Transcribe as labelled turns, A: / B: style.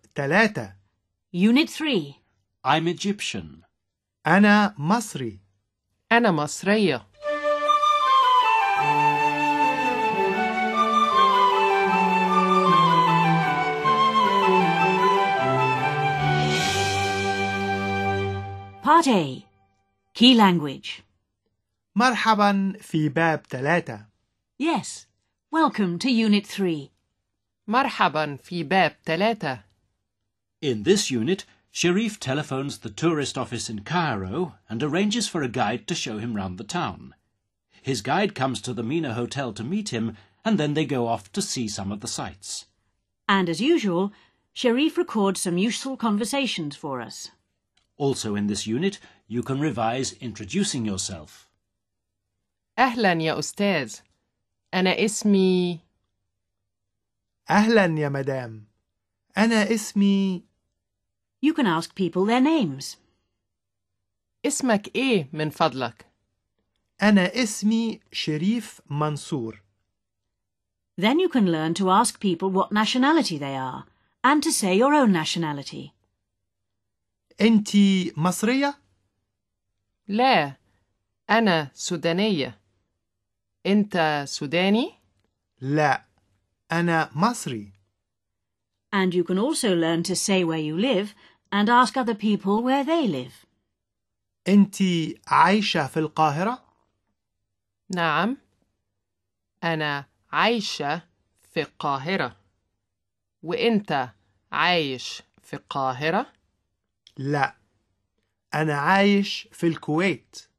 A: 3.
B: Unit 3.
C: I'm Egyptian.
A: أنا مصري.
D: أنا مصرية.
B: Part A. Key language.
A: مرحبا في باب 3.
B: Yes. Welcome to Unit 3.
D: مرحبا في باب 3.
C: In this unit, Sharif telephones the tourist office in Cairo and arranges for a guide to show him round the town. His guide comes to the Mina Hotel to meet him, and then they go off to see some of the sights.
B: And as usual, Sharif records some useful conversations for us.
C: Also in this unit, you can revise introducing yourself.
D: أهلا يا أستاذ. أنا اسمي.
A: أهلا يا مدام. أنا اسمي.
B: You can ask people their names.
D: اسمك إيه من فضلك؟
A: أنا اسمي شريف منصور.
B: Then you can learn to ask people what nationality they are and to say your own nationality.
A: أنتي مصرية؟
D: لا، أنا سودانية. أنت سوداني؟
A: لا، أنا مصري.
B: And you can also learn to say where you live and ask other people where they live.
A: أنتي عايشة في القاهرة؟
D: نعم، أنا عايشة في القاهرة. وأنت عايش في القاهرة؟
A: لا، أنا عايش في الكويت.